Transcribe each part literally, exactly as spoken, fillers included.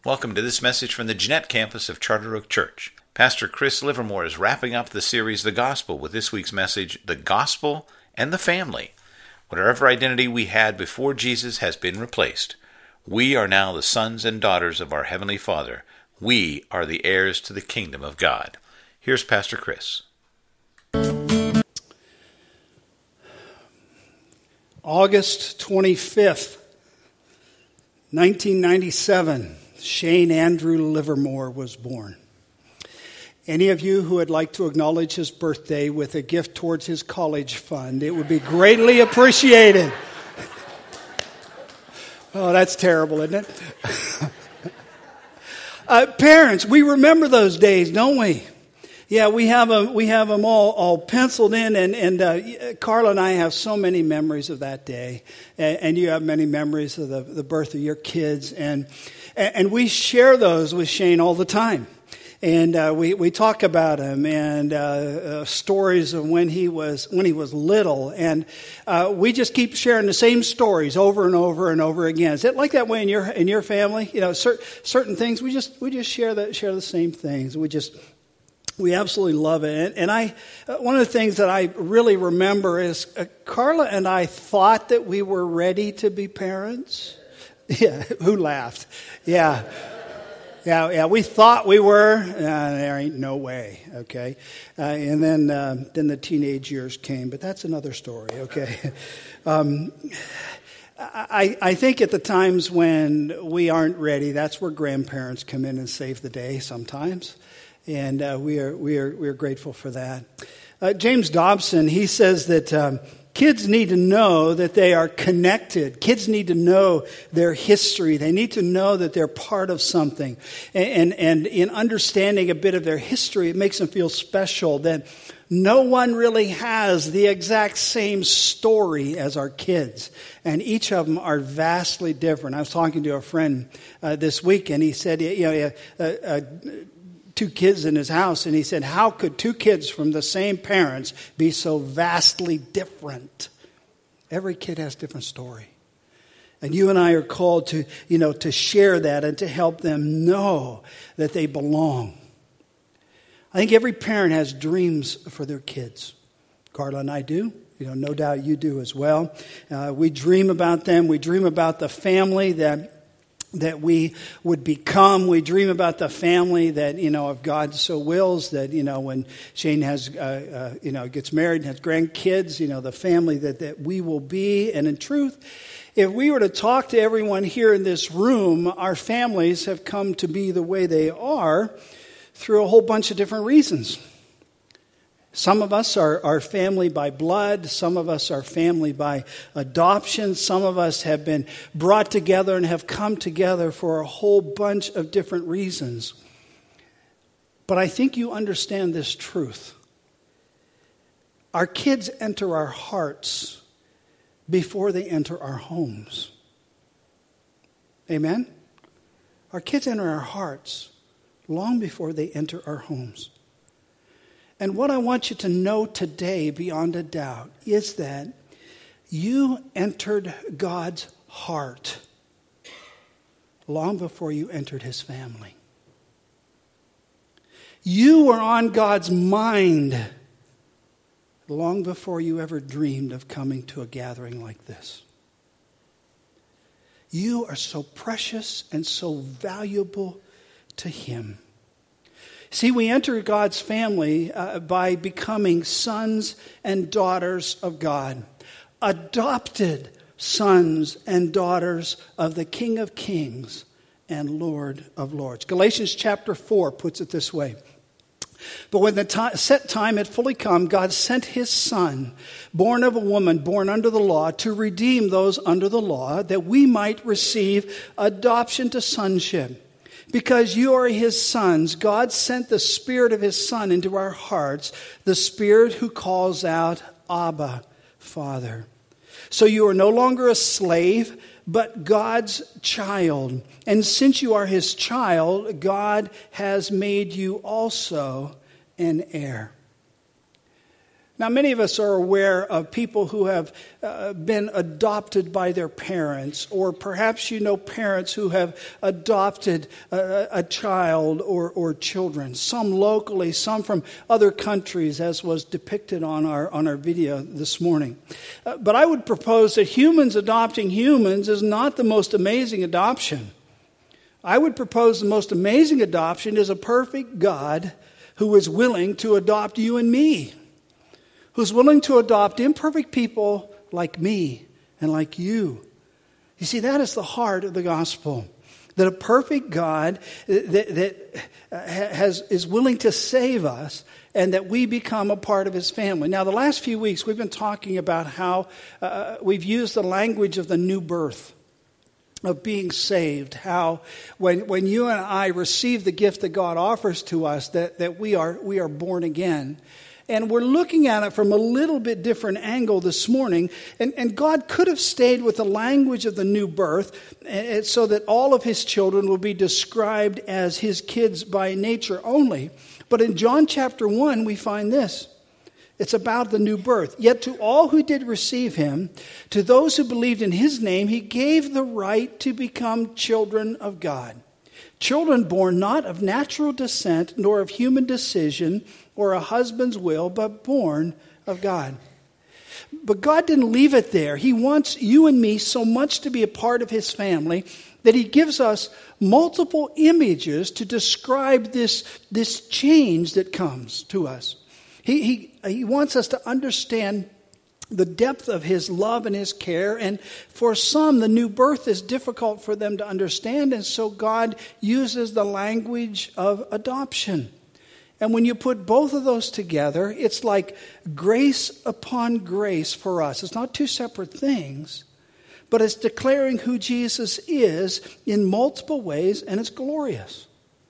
Welcome to this message from the Jeanette campus of Charter Oak Church. Pastor Chris Livermore is wrapping up the series The Gospel with this week's message, The Gospel and the Family. Whatever identity we had before Jesus has been replaced. We are now the sons and daughters of our Heavenly Father. We are the heirs to the kingdom of God. Here's Pastor Chris. August twenty-fifth, nineteen ninety-seven, Shane Andrew Livermore was born. Any of you who would like to acknowledge his birthday with a gift towards his college fund, it would be greatly appreciated. Oh, that's terrible, isn't it? uh, parents, we remember those days, don't we? Yeah, we have them, we have them all, all penciled in, and, and uh, Carla and I have so many memories of that day, and, and you have many memories of the, the birth of your kids, and and we share those with Shane all the time. And uh, we, we talk about him and uh, uh, stories of when he was when he was little, and uh, we just keep sharing the same stories over and over and over again. Is it like that way in your in your family? You know, cer- certain things we just we just share that share the same things. We just we absolutely love it. And, and I uh, one of the things that I really remember is uh, Carla and I thought that we were ready to be parents. Yeah, who laughed? Yeah. Yeah, yeah, we thought we were. Uh, there ain't no way, okay? Uh, and then uh, then the teenage years came, but that's another story, okay? um, I, I think at the times when we aren't ready, that's where grandparents come in and save the day sometimes. And uh, we are we are we are grateful for that. Uh, James Dobson, he says that um, kids need to know that they are connected. Kids need to know their history. They need to know that they're part of something. And, and, and in understanding a bit of their history, it makes them feel special, that no one really has the exact same story as our kids. And each of them are vastly different. I was talking to a friend uh, this week, and he said, you know, uh, uh, two kids in his house, and he said, how could two kids from the same parents be so vastly different? Every kid has a different story. And you and I are called to, you know, to share that and to help them know that they belong. I think every parent has dreams for their kids. Carla and I do. You know, no doubt you do as well. Uh, we dream about them. We dream about the family that that we would become. We dream about the family that, you know, if God so wills, that, you know, when Shane has, uh, uh, you know, gets married and has grandkids, you know, the family that, that we will be. And in truth, if we were to talk to everyone here in this room, our families have come to be the way they are through a whole bunch of different reasons. Some of us are, are family by blood. Some of us are family by adoption. Some of us have been brought together and have come together for a whole bunch of different reasons. But I think you understand this truth. Our kids enter our hearts before they enter our homes. Amen? Our kids enter our hearts long before they enter our homes. And what I want you to know today, beyond a doubt, is that you entered God's heart long before you entered His family. You were on God's mind long before you ever dreamed of coming to a gathering like this. You are so precious and so valuable to Him. See, we enter God's family uh, by becoming sons and daughters of God, adopted sons and daughters of the King of Kings and Lord of Lords. Galatians chapter four puts it this way. But when the time, set time had fully come, God sent His Son, born of a woman, born under the law, to redeem those under the law, that we might receive adoption to sonship. Because you are His sons, God sent the Spirit of His Son into our hearts, the Spirit who calls out, Abba, Father. So you are no longer a slave, but God's child. And since you are His child, God has made you also an heir. Now, many of us are aware of people who have uh, been adopted by their parents, or perhaps you know parents who have adopted a, a child or, or children, some locally, some from other countries, as was depicted on our, on our video this morning. Uh, but I would propose that humans adopting humans is not the most amazing adoption. I would propose the most amazing adoption is a perfect God who is willing to adopt you and me, who's willing to adopt imperfect people like me and like you. You see, that is the heart of the gospel. That a perfect God that, that has, is willing to save us and that we become a part of his family. Now, the last few weeks, we've been talking about how uh, we've used the language of the new birth, of being saved, how when when you and I receive the gift that God offers to us, that, that we are we are born again. And we're looking at it from a little bit different angle this morning. And, and God could have stayed with the language of the new birth and, so that all of his children will be described as his kids by nature only. But in John chapter one, we find this. It's about the new birth. Yet to all who did receive him, to those who believed in his name, he gave the right to become children of God. Children born not of natural descent, nor of human decision, or a husband's will, but born of God. But God didn't leave it there. He wants you and me so much to be a part of his family that he gives us multiple images to describe this, this change that comes to us. He, he, he wants us to understand the depth of his love and his care. And for some, the new birth is difficult for them to understand. And so God uses the language of adoption. And when you put both of those together, it's like grace upon grace for us. It's not two separate things, but it's declaring who Jesus is in multiple ways, and it's glorious.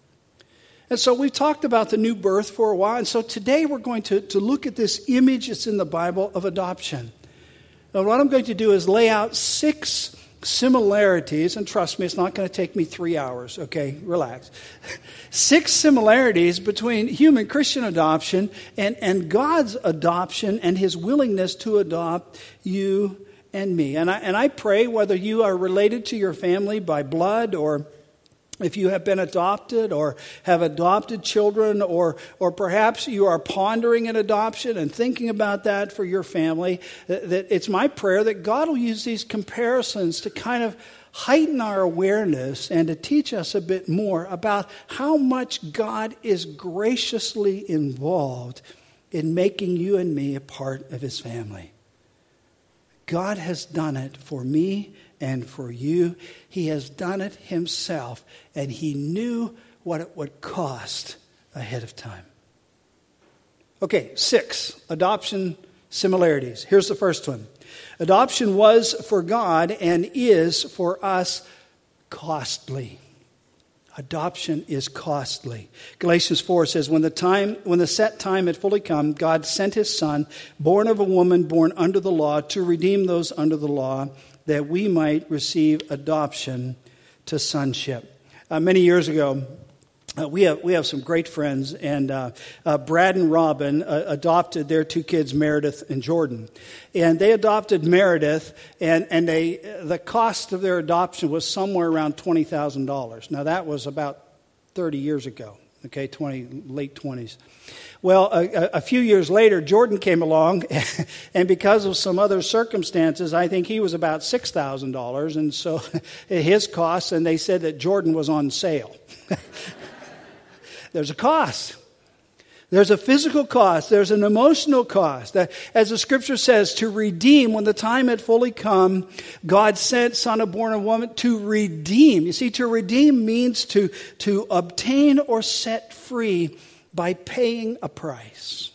And so we've talked about the new birth for a while, and so today we're going to, to look at this image that's in the Bible of adoption. Now, what I'm going to do is lay out six similarities, and trust me, it's not going to take me three hours, okay? Relax. Six similarities between human Christian adoption and, and God's adoption and his willingness to adopt you and me. And I, and I pray, whether you are related to your family by blood, or if you have been adopted or have adopted children, or or perhaps you are pondering an adoption and thinking about that for your family, that, that it's my prayer that God will use these comparisons to kind of heighten our awareness and to teach us a bit more about how much God is graciously involved in making you and me a part of his family. God has done it for me and for you. He has done it himself, and he knew what it would cost ahead of time. Okay, six adoption similarities. Here's the first one. Adoption was for God and is for us costly. Adoption is costly. Galatians four says, when the time, when the set time had fully come, God sent his son, born of a woman, born under the law, to redeem those under the law, that we might receive adoption to sonship. Uh, many years ago, uh, we have we have some great friends, and uh, uh, Brad and Robin uh, adopted their two kids, Meredith and Jordan, and they adopted Meredith, and and they the cost of their adoption was somewhere around twenty thousand dollars. Now that was about thirty years ago. Okay, twenty late twenties. Well, a, a few years later, Jordan came along, and because of some other circumstances, I think he was about six thousand dollars, and so his costs, and they said that Jordan was on sale. There's a cost. There's a physical cost. There's an emotional cost. As the scripture says, to redeem, when the time had fully come, God sent son of born of woman to redeem. You see, to redeem means to, to obtain or set free by paying a price.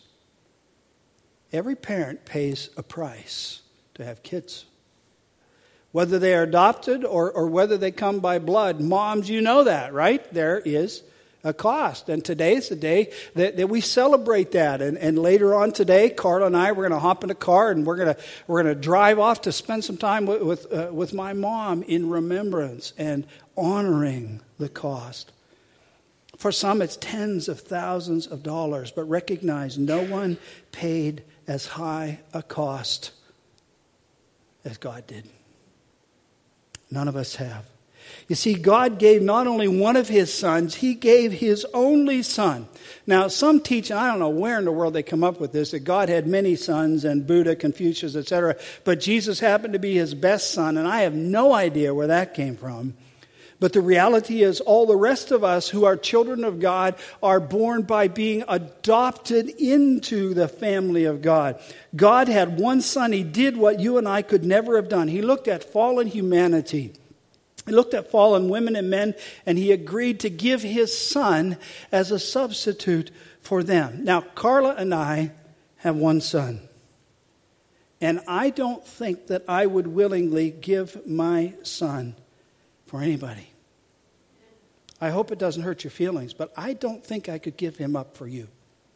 Every parent pays a price to have kids. Whether they are adopted or, or whether they come by blood. Moms, you know that, right? There is a cost. And today is the day that, that we celebrate that. And, and later on today, Carla and I, we're going to hop in a car and we're going to we're going to drive off to spend some time with with, uh, with my mom in remembrance and honoring the cost. For some, it's tens of thousands of dollars, but recognize no one paid as high a cost as God did. None of us have. You see, God gave not only one of his sons, he gave his only son. Now, some teach, I don't know where in the world they come up with this, that God had many sons and Buddha, Confucius, et cetera. But Jesus happened to be his best son, and I have no idea where that came from. But the reality is all the rest of us who are children of God are born by being adopted into the family of God. God had one son. He did what you and I could never have done. He looked at fallen humanity. He looked at fallen women and men, and he agreed to give his son as a substitute for them. Now, Carla and I have one son. And I don't think that I would willingly give my son for anybody. I hope it doesn't hurt your feelings, but I don't think I could give him up for you.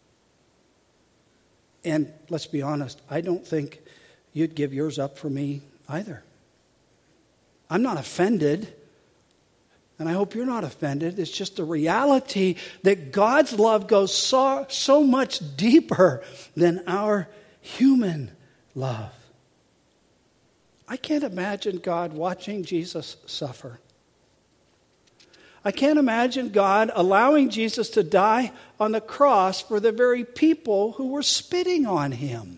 And let's be honest, I don't think you'd give yours up for me either. I'm not offended, and I hope you're not offended. It's just the reality that God's love goes so, so much deeper than our human love. I can't imagine God watching Jesus suffer. I can't imagine God allowing Jesus to die on the cross for the very people who were spitting on him.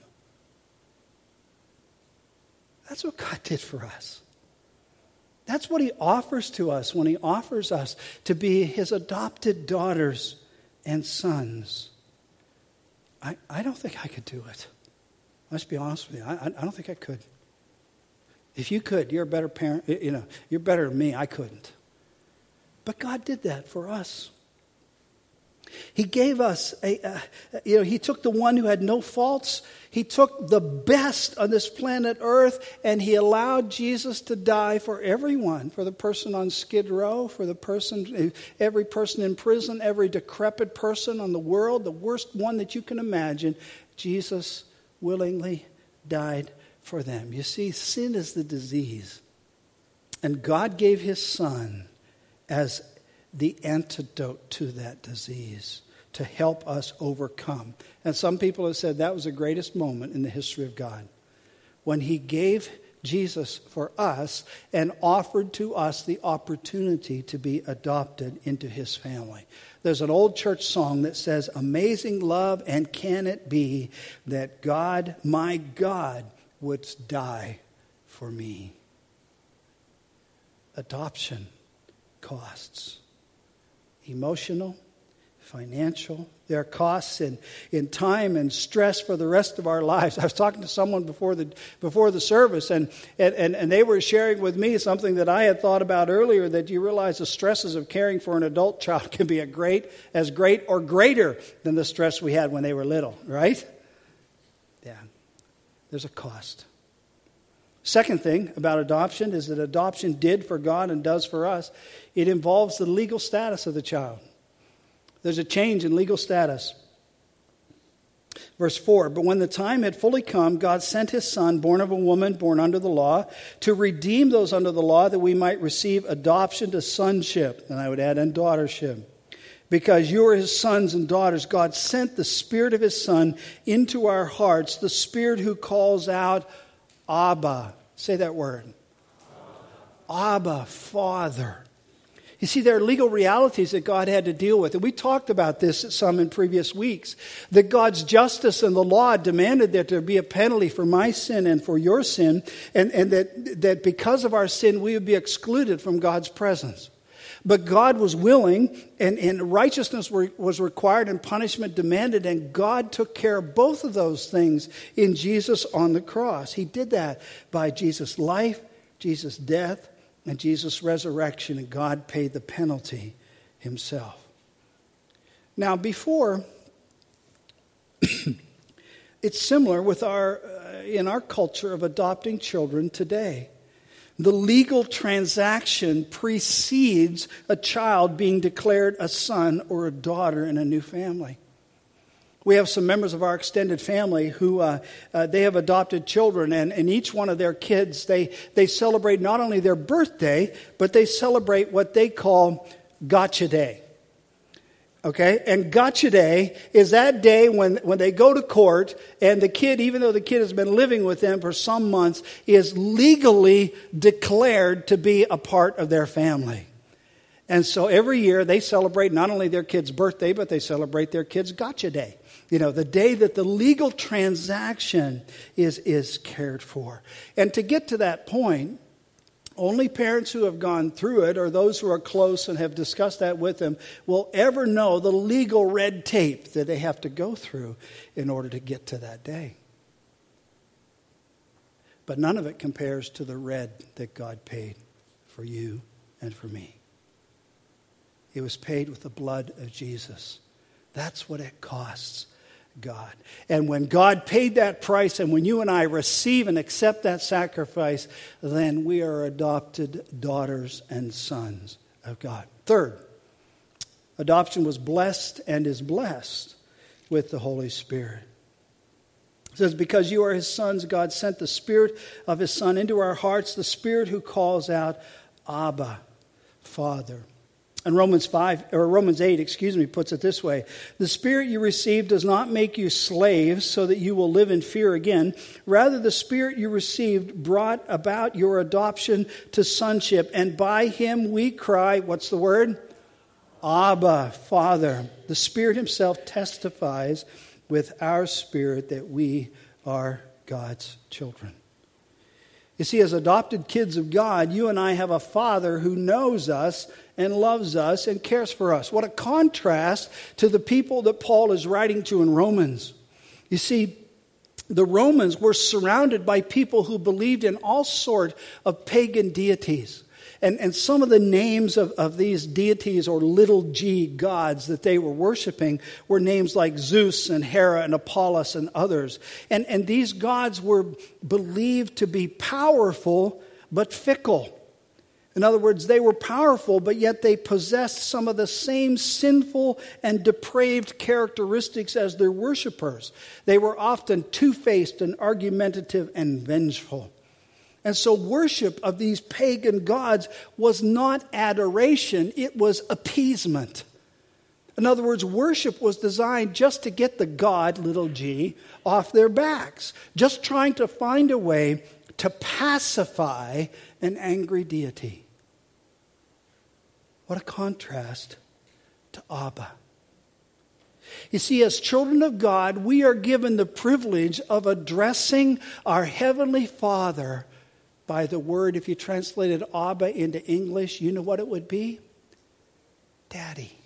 That's what God did for us. That's what he offers to us when he offers us to be his adopted daughters and sons. I, I don't think I could do it. Let's be honest with you. I, I don't think I could. If you could, you're a better parent. You know, you're better than me. I couldn't. But God did that for us. He gave us, a, uh, you know, he took the one who had no faults. He took the best on this planet Earth, and he allowed Jesus to die for everyone, for the person on Skid Row, for the person, every person in prison, every decrepit person on the world, the worst one that you can imagine. Jesus willingly died for them. You see, sin is the disease, and God gave his son as the antidote to that disease, to help us overcome. And some people have said that was the greatest moment in the history of God, when he gave Jesus for us and offered to us the opportunity to be adopted into his family. There's an old church song that says, "Amazing love, and can it be that God, my God, would die for me?" Adoption costs. Emotional, financial. There are costs in, in time and stress for the rest of our lives. I was talking to someone before the before the service, and, and, and they were sharing with me something that I had thought about earlier, that you realize the stresses of caring for an adult child can be a great, as great or greater than the stress we had when they were little, right? Yeah, there's a cost. Second thing about adoption is that adoption did for God and does for us. It involves the legal status of the child. There's a change in legal status. Verse four, "But when the time had fully come, God sent his son, born of a woman, born under the law, to redeem those under the law, that we might receive adoption to sonship." And I would add, and daughtership. "Because you are his sons and daughters, God sent the Spirit of his Son into our hearts, the Spirit who calls out, Abba." Say that word. Abba, Abba, Father. You see, there are legal realities that God had to deal with. And we talked about this some in previous weeks. That God's justice and the law demanded that there be a penalty for my sin and for your sin. And, and that, that because of our sin, we would be excluded from God's presence. But God was willing, and, and righteousness were, was required and punishment demanded, and God took care of both of those things in Jesus on the cross. He did that by Jesus' life, Jesus' death, and Jesus' resurrection, and God paid the penalty himself. Now, before, it's similar with our uh, in our culture of adopting children today. The legal transaction precedes a child being declared a son or a daughter in a new family. We have some members of our extended family who uh, uh, they have adopted children, and, and each one of their kids, they, they celebrate not only their birthday, but they celebrate what they call Gotcha Day. Okay, and gotcha day is that day when, when they go to court and the kid, even though the kid has been living with them for some months, is legally declared to be a part of their family. And so every year they celebrate not only their kid's birthday, but they celebrate their kid's gotcha day. You know, the day that the legal transaction is, is cared for. And to get to that point, only parents who have gone through it, or those who are close and have discussed that with them, will ever know the legal red tape that they have to go through in order to get to that day. But none of it compares to the red that God paid for you and for me. It was paid with the blood of Jesus. That's what it costs God. And when God paid that price, and when you and I receive and accept that sacrifice, then we are adopted daughters and sons of God. Third, adoption was blessed and is blessed with the Holy Spirit. It says, because you are his sons, God sent the Spirit of his Son into our hearts, the Spirit who calls out, Abba, Father. And Romans five or Romans eight, excuse me, puts it this way: the Spirit you received does not make you slaves so that you will live in fear again. Rather, the Spirit you received brought about your adoption to sonship, and by him we cry, what's the word? Abba, Father. The Spirit himself testifies with our spirit that we are God's children. You see, as adopted kids of God, you and I have a Father who knows us and loves us and cares for us. What a contrast to the people that Paul is writing to in Romans. You see, the Romans were surrounded by people who believed in all sorts of pagan deities. And, and some of the names of, of these deities or little g gods that they were worshiping were names like Zeus and Hera and Apollos and others. And, and these gods were believed to be powerful but fickle. In other words, they were powerful, but yet they possessed some of the same sinful and depraved characteristics as their worshipers. They were often two-faced and argumentative and vengeful. And so worship of these pagan gods was not adoration, it was appeasement. In other words, worship was designed just to get the god, little g, off their backs. Just trying to find a way to pacify an angry deity. What a contrast to Abba. You see, as children of God, we are given the privilege of addressing our Heavenly Father by the word, if you translated Abba into English, you know what it would be? Daddy.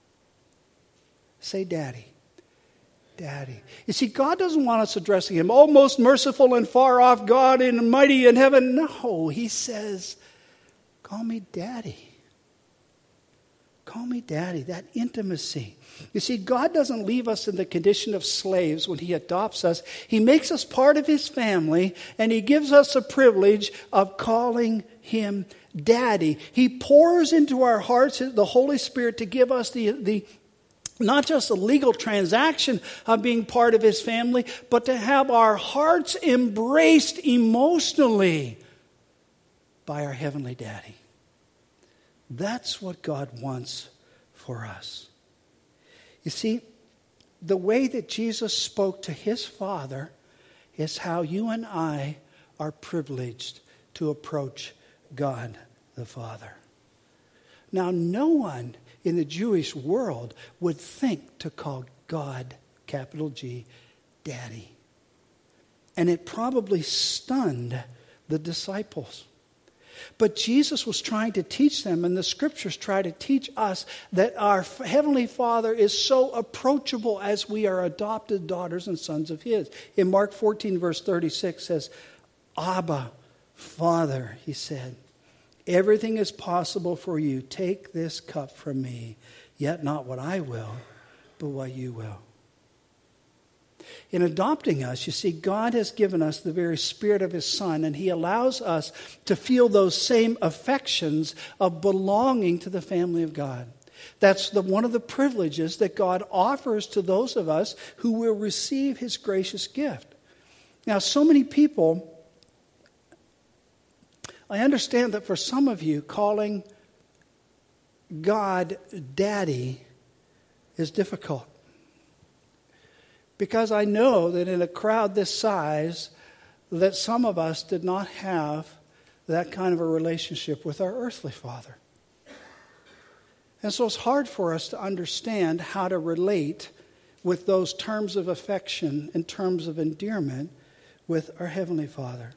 Say daddy. Daddy. You see, God doesn't want us addressing him, oh, most merciful and far off God and mighty in heaven. No, he says, call me daddy. Call me daddy, that intimacy. You see, God doesn't leave us in the condition of slaves when he adopts us. He makes us part of his family, and he gives us a privilege of calling him daddy. He pours into our hearts the Holy Spirit to give us the, the not just a legal transaction of being part of his family, but to have our hearts embraced emotionally by our heavenly daddy. That's what God wants for us. You see, the way that Jesus spoke to his Father is how you and I are privileged to approach God the Father. Now, no one in the Jewish world would think to call God, capital G, Daddy. And it probably stunned the disciples. But Jesus was trying to teach them, and the scriptures try to teach us, that our Heavenly Father is so approachable as we are adopted daughters and sons of his. In Mark fourteen, verse thirty-six says, Abba, Father, he said, everything is possible for you. Take this cup from me, yet not what I will, but what you will. In adopting us, you see, God has given us the very Spirit of his Son, and he allows us to feel those same affections of belonging to the family of God. That's the, one of the privileges that God offers to those of us who will receive his gracious gift. Now, so many people, I understand that for some of you, calling God Daddy is difficult. Because I know that in a crowd this size, that some of us did not have that kind of a relationship with our earthly father. And so it's hard for us to understand how to relate with those terms of affection and terms of endearment with our Heavenly Father.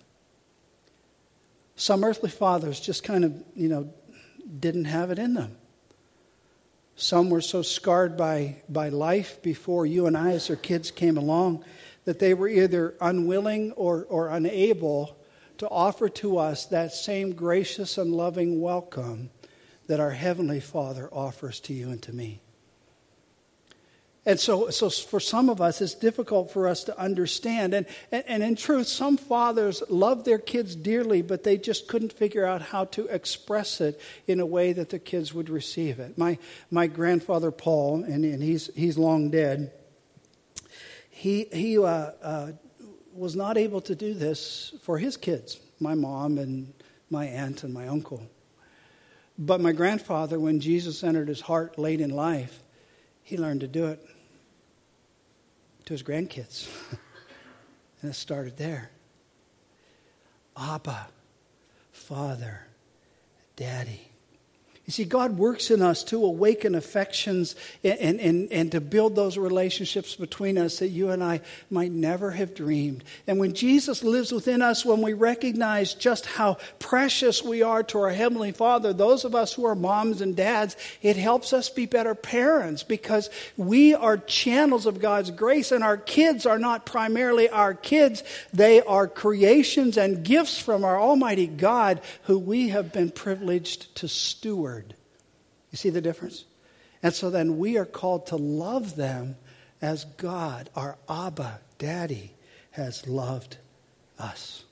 Some earthly fathers just kind of, you know, didn't have it in them. Some were so scarred by, by life before you and I as their kids came along that they were either unwilling or, or unable to offer to us that same gracious and loving welcome that our Heavenly Father offers to you and to me. And so, so for some of us, it's difficult for us to understand. And, and, and in truth, some fathers love their kids dearly, but they just couldn't figure out how to express it in a way that the kids would receive it. My my grandfather, Paul, and, and he's he's long dead, he, he uh, uh, was not able to do this for his kids, my mom and my aunt and my uncle. But my grandfather, when Jesus entered his heart late in life, he learned to do it to his grandkids. And it started there. Abba, Father, Daddy. You see, God works in us to awaken affections and, and, and to build those relationships between us that you and I might never have dreamed. And when Jesus lives within us, when we recognize just how precious we are to our Heavenly Father, those of us who are moms and dads, it helps us be better parents because we are channels of God's grace, and our kids are not primarily our kids. They are creations and gifts from our Almighty God who we have been privileged to steward. You see the difference? And so then we are called to love them as God, our Abba, Daddy, has loved us.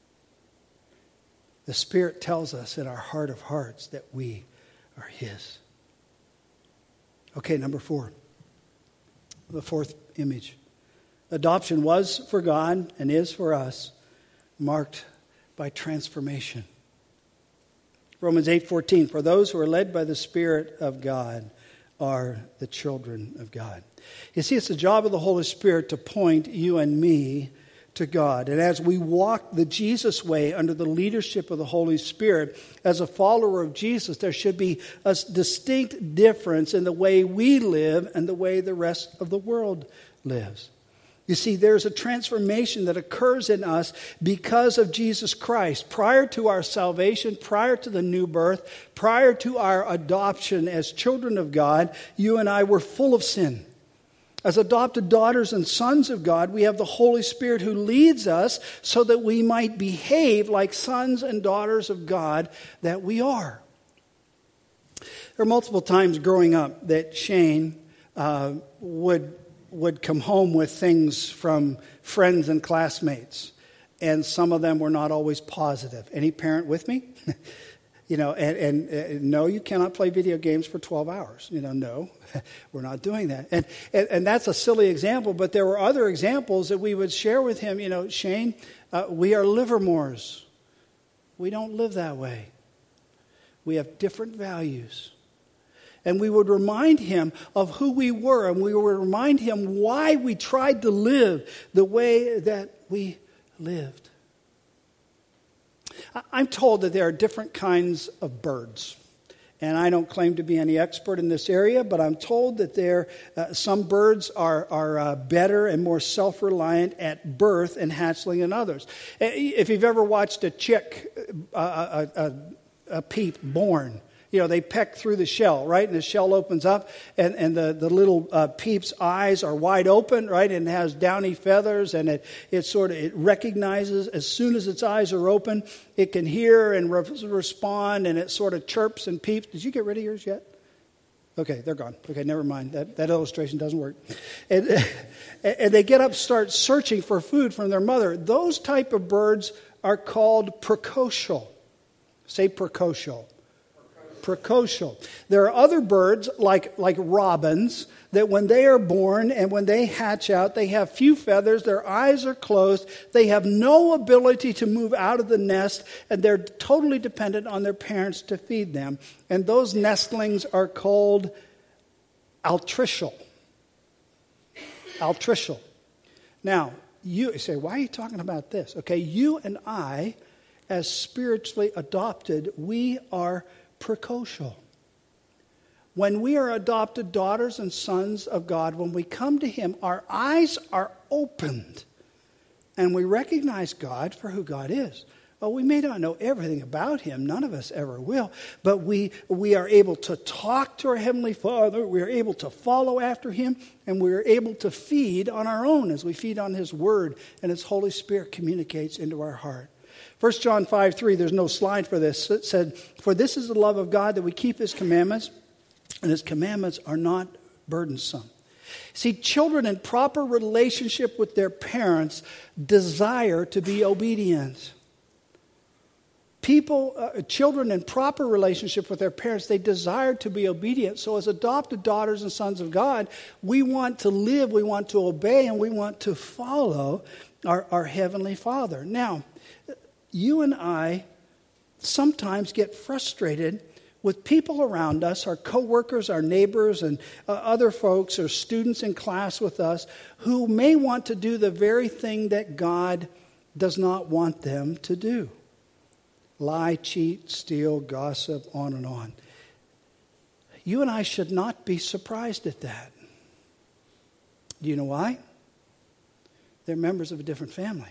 The Spirit tells us in our heart of hearts that we are His. Okay, number four. The fourth image. Adoption was for God and is for us, marked by transformation. Romans eight fourteen, for those who are led by the Spirit of God are the children of God. You see, it's the job of the Holy Spirit to point you and me to God. And as we walk the Jesus way under the leadership of the Holy Spirit, as a follower of Jesus, there should be a distinct difference in the way we live and the way the rest of the world lives. You see, there's a transformation that occurs in us because of Jesus Christ. Prior to our salvation, prior to the new birth, prior to our adoption as children of God, you and I were full of sin. As adopted daughters and sons of God, we have the Holy Spirit who leads us so that we might behave like sons and daughters of God that we are. There are multiple times growing up that Shane uh, would... would come home with things from friends and classmates. And some of them were not always positive. Any parent with me? you know, and, and, and no, you cannot play video games for twelve hours. You know, no, we're not doing that. And, and and that's a silly example, but there were other examples that we would share with him. You know, Shane, uh, we are Livermores. We don't live that way. We have different values. And we would remind him of who we were, and we would remind him why we tried to live the way that we lived. I'm told that there are different kinds of birds. And I don't claim to be any expert in this area, but I'm told that there uh, some birds are, are uh, better and more self-reliant at birth and hatchling than others. If you've ever watched a chick, uh, a, a, a peep born, you know, they peck through the shell, right? And the shell opens up, and, and the, the little uh, peep's eyes are wide open, right? And it has downy feathers, and it, it sort of it recognizes as soon as its eyes are open, it can hear and re- respond, and it sort of chirps and peeps. Did you get rid of yours yet? Okay, they're gone. Okay, never mind. That, that illustration doesn't work. And, and they get up, start searching for food from their mother. Those type of birds are called precocial. Say precocial. Precocial. There are other birds like, like robins that when they are born and when they hatch out, they have few feathers, their eyes are closed, they have no ability to move out of the nest, and they're totally dependent on their parents to feed them. And those nestlings are called altricial. altricial. Now, you say, why are you talking about this? Okay, you and I, as spiritually adopted, we are precocial. When we are adopted daughters and sons of God, when we come to Him, our eyes are opened and we recognize God for who God is. Well, we may not know everything about Him. None of us ever will. But we, we are able to talk to our Heavenly Father. We are able to follow after Him. And we are able to feed on our own as we feed on His Word. And His Holy Spirit communicates into our heart. First John five three, there's no slide for this. It said, "For this is the love of God, that we keep His commandments. And His commandments are not burdensome." See, children in proper relationship with their parents desire to be obedient. People, uh, children in proper relationship with their parents, they desire to be obedient. So as adopted daughters and sons of God, we want to live, we want to obey, and we want to follow our, our Heavenly Father. Now, you and I sometimes get frustrated with people around us, our coworkers, our neighbors, and uh, other folks or students in class with us who may want to do the very thing that God does not want them to do. Lie, cheat, steal, gossip, on and on. You and I should not be surprised at that. Do you know why? They're members of a different family.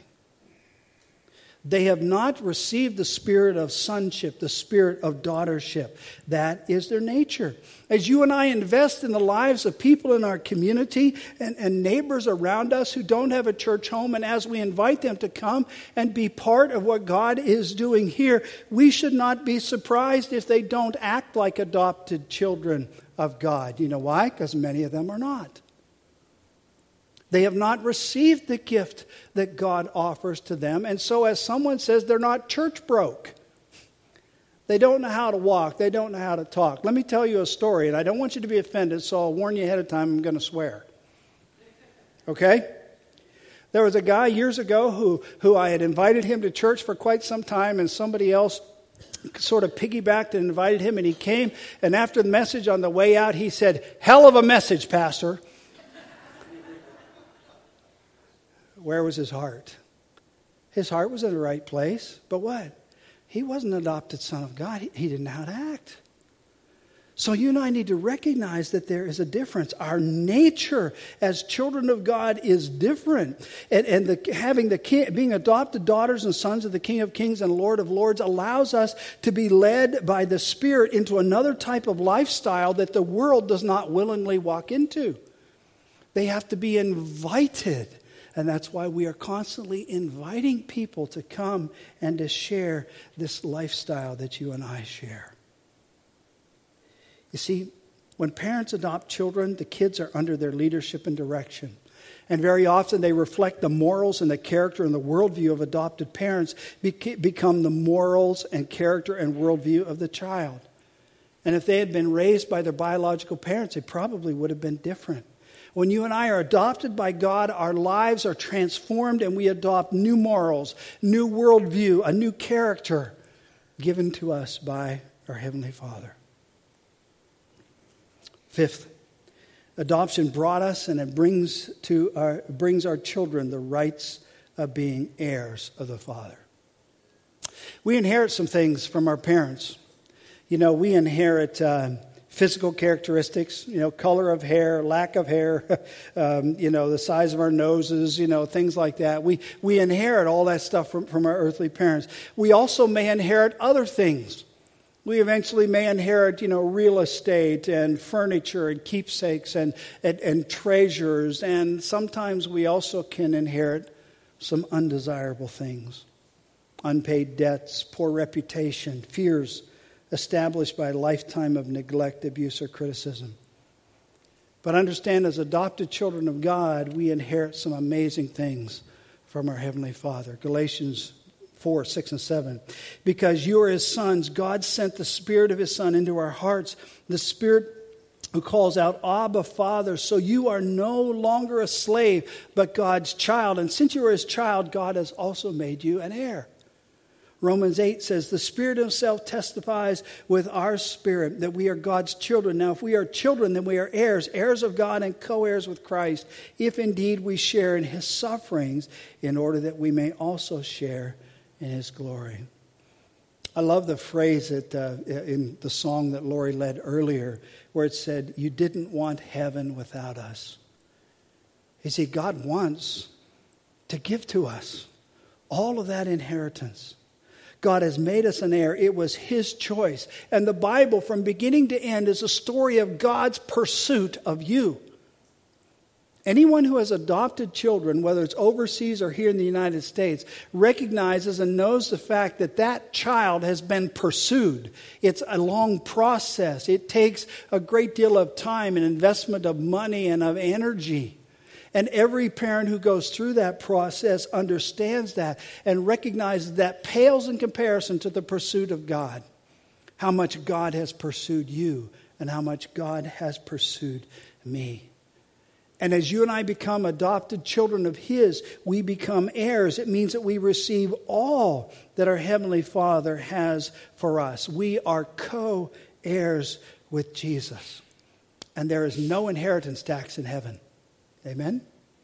They have not received the spirit of sonship, the spirit of daughtership. That is their nature. As you and I invest in the lives of people in our community and, and neighbors around us who don't have a church home, and as we invite them to come and be part of what God is doing here, we should not be surprised if they don't act like adopted children of God. You know why? Because many of them are not. They have not received the gift that God offers to them. And so as someone says, they're not church broke. They don't know how to walk. They don't know how to talk. Let me tell you a story, and I don't want you to be offended, so I'll warn you ahead of time I'm going to swear. Okay? There was a guy years ago who, who I had invited him to church for quite some time, and somebody else sort of piggybacked and invited him, and he came, and after the message on the way out, he said, "Hell of a message, Pastor." Where was his heart? His heart was in the right place, but what? He wasn't an adopted son of God. He, he didn't know how to act. So you and I need to recognize that there is a difference. Our nature as children of God is different. And, and the, having the king, being adopted daughters and sons of the King of Kings and Lord of Lords allows us to be led by the Spirit into another type of lifestyle that the world does not willingly walk into. They have to be invited. And that's why we are constantly inviting people to come and to share this lifestyle that you and I share. You see, when parents adopt children, the kids are under their leadership and direction. And very often they reflect the morals and the character and the worldview of adopted parents become the morals and character and worldview of the child. And if they had been raised by their biological parents, it probably would have been different. When you and I are adopted by God, our lives are transformed and we adopt new morals, new worldview, a new character given to us by our Heavenly Father. Fifth, adoption brought us and it brings to our brings our children the rights of being heirs of the Father. We inherit some things from our parents. You know, we inherit uh, physical characteristics, you know, color of hair, lack of hair, um, you know, the size of our noses, you know, things like that. We we inherit all that stuff from, from our earthly parents. We also may inherit other things. We eventually may inherit, you know, real estate and furniture and keepsakes and, and, and treasures. And sometimes we also can inherit some undesirable things. Unpaid debts, poor reputation, fears established by a lifetime of neglect, abuse, or criticism. But understand, as adopted children of God, we inherit some amazing things from our Heavenly Father. Galatians four, six, and seven. Because you are His sons, God sent the Spirit of His Son into our hearts, the Spirit who calls out, Abba, Father. So you are no longer a slave, but God's child. And since you are His child, God has also made you an heir. Romans eight says, the Spirit himself testifies with our spirit that we are God's children. Now, if we are children, then we are heirs, heirs of God and co-heirs with Christ, if indeed we share in his sufferings, in order that we may also share in his glory. I love the phrase that uh, in the song that Lori led earlier, where it said, you didn't want heaven without us. You see, God wants to give to us all of that inheritance. God has made us an heir. It was his choice. And the Bible, from beginning to end, is a story of God's pursuit of you. Anyone who has adopted children, whether it's overseas or here in the United States, recognizes and knows the fact that that child has been pursued. It's a long process. It takes a great deal of time and investment of money and of energy. And every parent who goes through that process understands that and recognizes that pales in comparison to the pursuit of God. How much God has pursued you and how much God has pursued me. And as you and I become adopted children of his, we become heirs. It means that we receive all that our Heavenly Father has for us. We are co-heirs with Jesus. And there is no inheritance tax in heaven. Amen?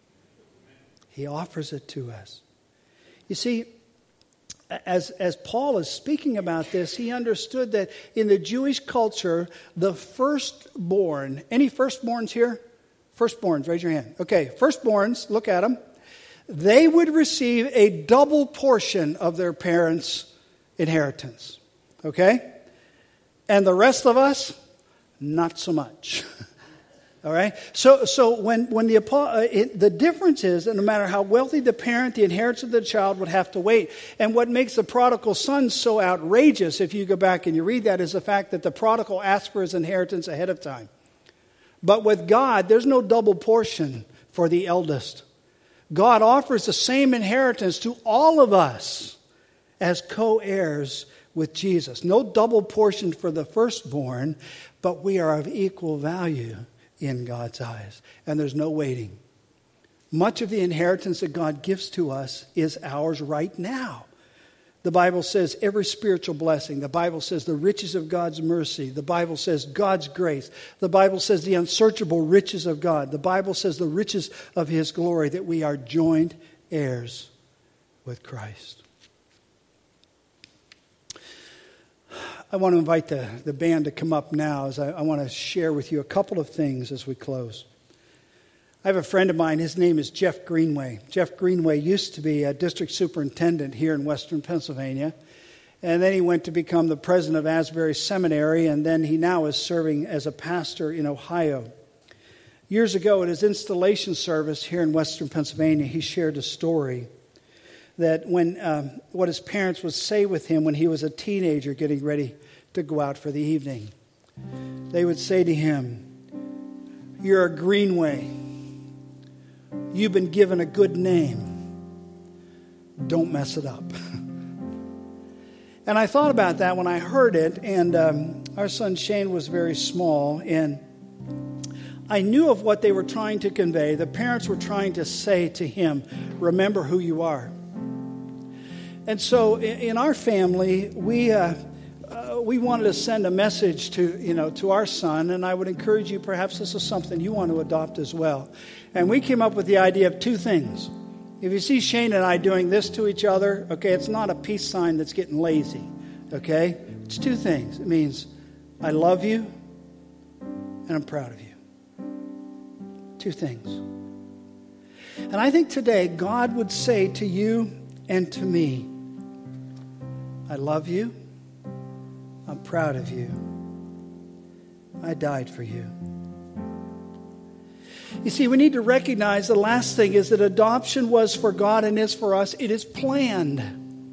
He offers it to us. You see, as, as Paul is speaking about this, he understood that in the Jewish culture, the firstborn, any firstborns here? Firstborns, raise your hand. Okay, firstborns, look at them. They would receive a double portion of their parents' inheritance. Okay? And the rest of us, not so much. All right? So so when, when the uh, it, the difference is that no matter how wealthy the parent, the inheritance of the child would have to wait. And what makes the prodigal son so outrageous, if you go back and you read that, is the fact that the prodigal asked for his inheritance ahead of time. But with God, there's no double portion for the eldest. God offers the same inheritance to all of us as co-heirs with Jesus. No double portion for the firstborn, but we are of equal value in God's eyes. And there's no waiting. Much of the inheritance that God gives to us is ours right now. The Bible says every spiritual blessing. The Bible says the riches of God's mercy. The Bible says God's grace. The Bible says the unsearchable riches of God. The Bible says the riches of his glory, that we are joint heirs with Christ. I want to invite the, the band to come up now as I, I want to share with you a couple of things as we close. I have a friend of mine, his name is Jeff Greenway. Jeff Greenway used to be a district superintendent here in western Pennsylvania. And then he went to become the president of Asbury Seminary, and then he now is serving as a pastor in Ohio. Years ago at his installation service here in western Pennsylvania, he shared a story that when um, what his parents would say with him when he was a teenager getting ready to go out for the evening. They would say to him, "You're a Greenway. You've been given a good name. Don't mess it up." And I thought about that when I heard it, and um, our son Shane was very small, and I knew of what they were trying to convey. The parents were trying to say to him, remember who you are. And so in our family, we uh, uh, we wanted to send a message to, you know, to our son, and I would encourage you, perhaps this is something you want to adopt as well. And we came up with the idea of two things. If you see Shane and I doing this to each other, okay, it's not a peace sign that's getting lazy, okay? It's two things. It means, I love you, and I'm proud of you. Two things. And I think today, God would say to you and to me, I love you, I'm proud of you, I died for you. You see, we need to recognize the last thing is that adoption was for God and is for us. It is planned.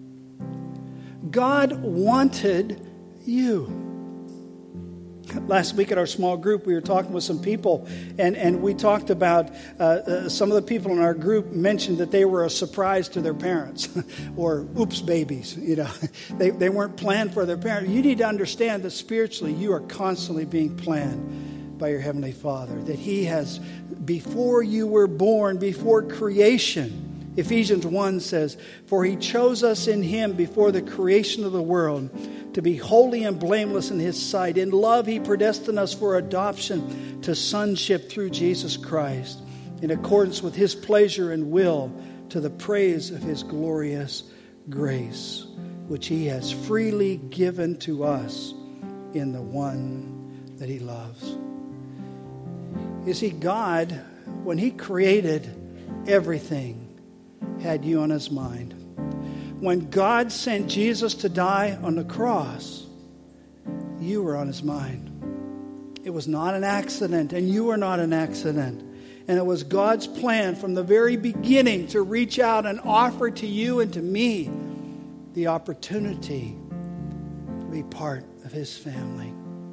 God wanted you. Last week at our small group, we were talking with some people, and, and we talked about uh, uh, some of the people in our group mentioned that they were a surprise to their parents, or oops babies. You know, they, they weren't planned for their parents. You need to understand that spiritually you are constantly being planned by your Heavenly Father, that He has, before you were born, before creation, Ephesians one says, "For he chose us in him before the creation of the world to be holy and blameless in his sight. In love he predestined us for adoption to sonship through Jesus Christ, in accordance with his pleasure and will, to the praise of his glorious grace, which he has freely given to us in the one that he loves." You see, God, when he created everything, had you on his mind. When God sent Jesus to die on the cross, you were on his mind. It was not an accident, and you were not an accident. And it was God's plan from the very beginning to reach out and offer to you and to me the opportunity to be part of his family.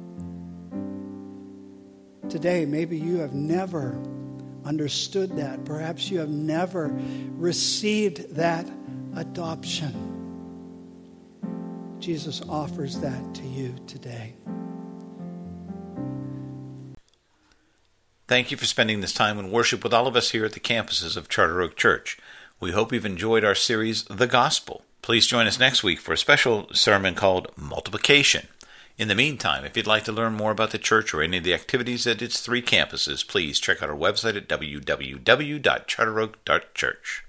Today, maybe you have never understood that. Perhaps you have never received that adoption. Jesus offers that to you today. Thank you for spending this time in worship with all of us here at the campuses of Charter Oak Church. We hope you've enjoyed our series, The Gospel. Please join us next week for a special sermon called Multiplication. In the meantime, if you'd like to learn more about the church or any of the activities at its three campuses, please check out our website at w w w dot charter oak dot church.